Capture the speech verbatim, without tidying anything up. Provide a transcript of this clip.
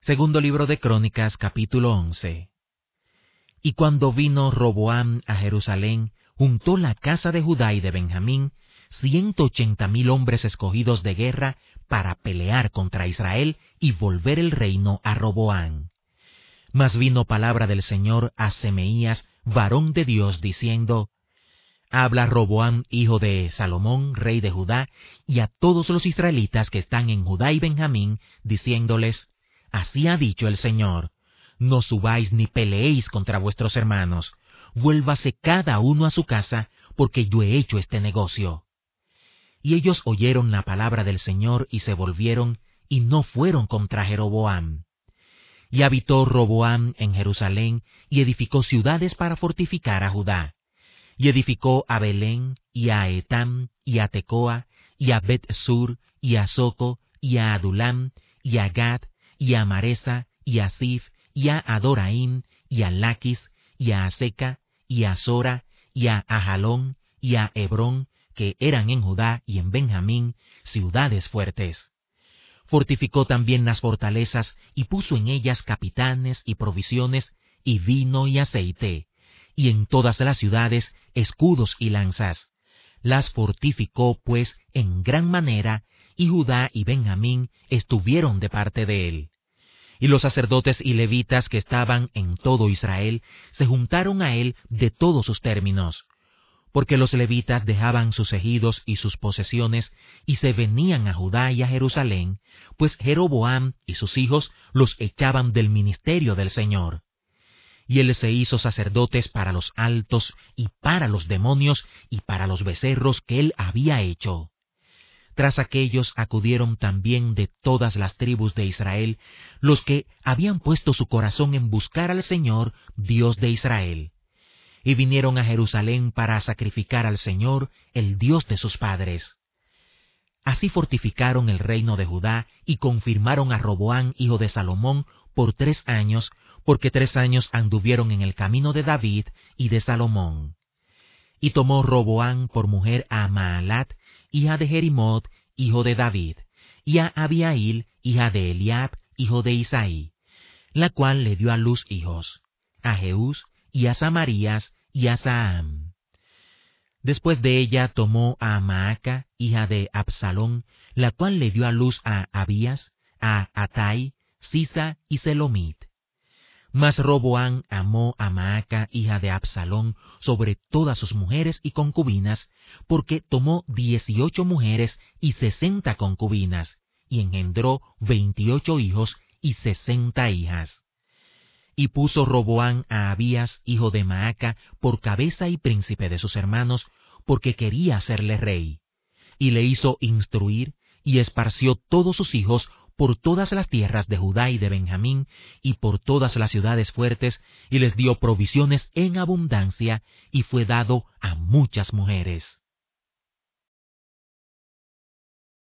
Segundo libro de Crónicas, capítulo once. Y cuando vino Roboam a Jerusalén, juntó la casa de Judá y de Benjamín, ciento ochenta mil hombres escogidos de guerra para pelear contra Israel y volver el reino a Roboam. Mas vino palabra del Señor a Semeías, varón de Dios, diciendo: Habla Roboam, hijo de Salomón, rey de Judá, y a todos los israelitas que están en Judá y Benjamín, diciéndoles: Así ha dicho el Señor: No subáis ni peleéis contra vuestros hermanos, vuélvase cada uno a su casa, porque yo he hecho este negocio. Y ellos oyeron la palabra del Señor y se volvieron, y no fueron contra Jeroboam. Y habitó Roboam en Jerusalén, y edificó ciudades para fortificar a Judá. Y edificó a Belén, y a Etam, y a Tecoa, y a Bet-sur, y a Soco, y a Adulam, y a Gad, y a Maresa, y a Sif, y a Adoraim, y a Laquis, y a Aseca, y a Sora, y a Ajalón, y a Hebrón, que eran en Judá y en Benjamín, ciudades fuertes. Fortificó también las fortalezas, y puso en ellas capitanes y provisiones, y vino y aceite, y en todas las ciudades escudos y lanzas. Las fortificó, pues, en gran manera, y Judá y Benjamín estuvieron de parte de él. Y los sacerdotes y levitas que estaban en todo Israel se juntaron a él de todos sus términos, porque los levitas dejaban sus ejidos y sus posesiones y se venían a Judá y a Jerusalén, pues Jeroboam y sus hijos los echaban del ministerio del Señor. Y él se hizo sacerdotes para los altos y para los demonios y para los becerros que él había hecho. Tras aquellos acudieron también de todas las tribus de Israel los que habían puesto su corazón en buscar al Señor, Dios de Israel. Y vinieron a Jerusalén para sacrificar al Señor, el Dios de sus padres. Así fortificaron el reino de Judá y confirmaron a Roboam, hijo de Salomón, por tres años, porque tres años anduvieron en el camino de David y de Salomón. Y tomó Roboam por mujer a Maalat, hija de Jerimot, hijo de David, y a Abiail, hija de Eliab, hijo de Isaí, la cual le dio a luz hijos, a Jeús, y a Samarías, y a Saam. Después de ella tomó a Maaca, hija de Absalón, la cual le dio a luz a Abías, a Atai, Sisa y Selomit. Mas Roboam amó a Maaca, hija de Absalón, sobre todas sus mujeres y concubinas, porque tomó dieciocho mujeres y sesenta concubinas, y engendró veintiocho hijos y sesenta hijas. Y puso Roboam a Abías, hijo de Maaca, por cabeza y príncipe de sus hermanos, porque quería hacerle rey. Y le hizo instruir, y esparció todos sus hijos por todas las tierras de Judá y de Benjamín, y por todas las ciudades fuertes, y les dio provisiones en abundancia, y fue dado a muchas mujeres.